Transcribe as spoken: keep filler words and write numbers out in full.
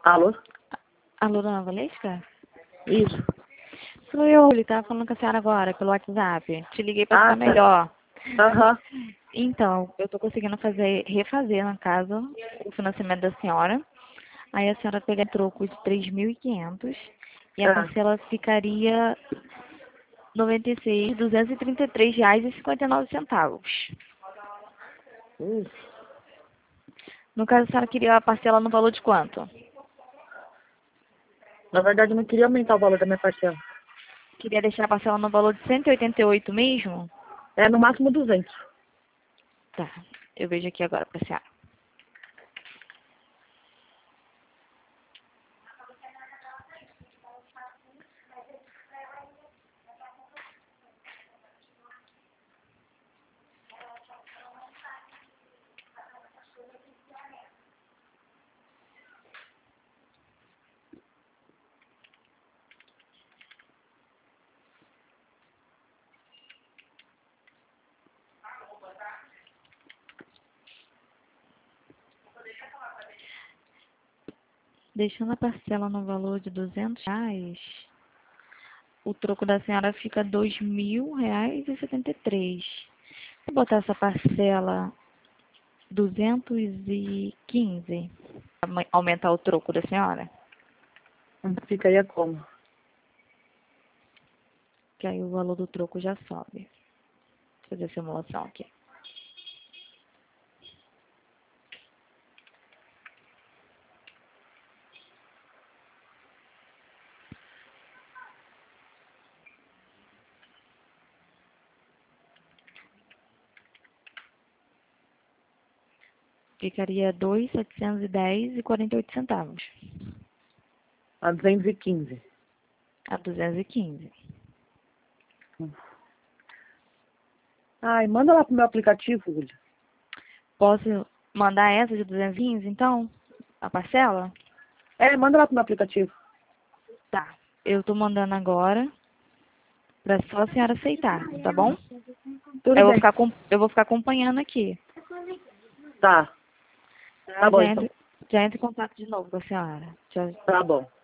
Alô? Alô, dona Valesca? Isso. Sou eu, ele tava falando com a senhora agora, pelo WhatsApp. Te liguei pra Ah, ficar tá. melhor. Aham. Então, eu tô conseguindo fazer, refazer na casa o financiamento da senhora. Aí a senhora pega troco de três mil e quinhentos e a Ah. parcela ficaria noventa e seis mil duzentos e trinta e três reais e cinquenta e nove centavos. Hum. No caso, a senhora queria a parcela no valor de quanto? Na verdade, eu não queria aumentar o valor da minha parcela. Queria deixar a parcela no valor de cento e oitenta e oito mesmo? É no máximo duzentos. Tá, eu vejo aqui agora pra senhora. Deixando a parcela no valor de duzentos reais, o troco da senhora fica dois mil reais e setenta e três. Se botar essa parcela duzentos e quinze, aumentar o troco da senhora, Ficaria como? que aí o valor do troco já sobe. Vou fazer a simulação aqui. Ficaria dois mil setecentos e dez e quarenta e oito centavos. A duzentos e quinze. A duzentos e quinze. Ai, manda lá pro meu aplicativo, Júlia. Posso mandar essa de duzentos e quinze, então? A parcela? É, manda lá pro meu aplicativo. Tá. Eu tô mandando agora pra só a senhora aceitar, tá bom? Tudo Eu vou bem. ficar, com- eu vou ficar acompanhando aqui. Tá. Tá bom, Já então. entro, já entro em contato de novo com a senhora. Já, Tá bom.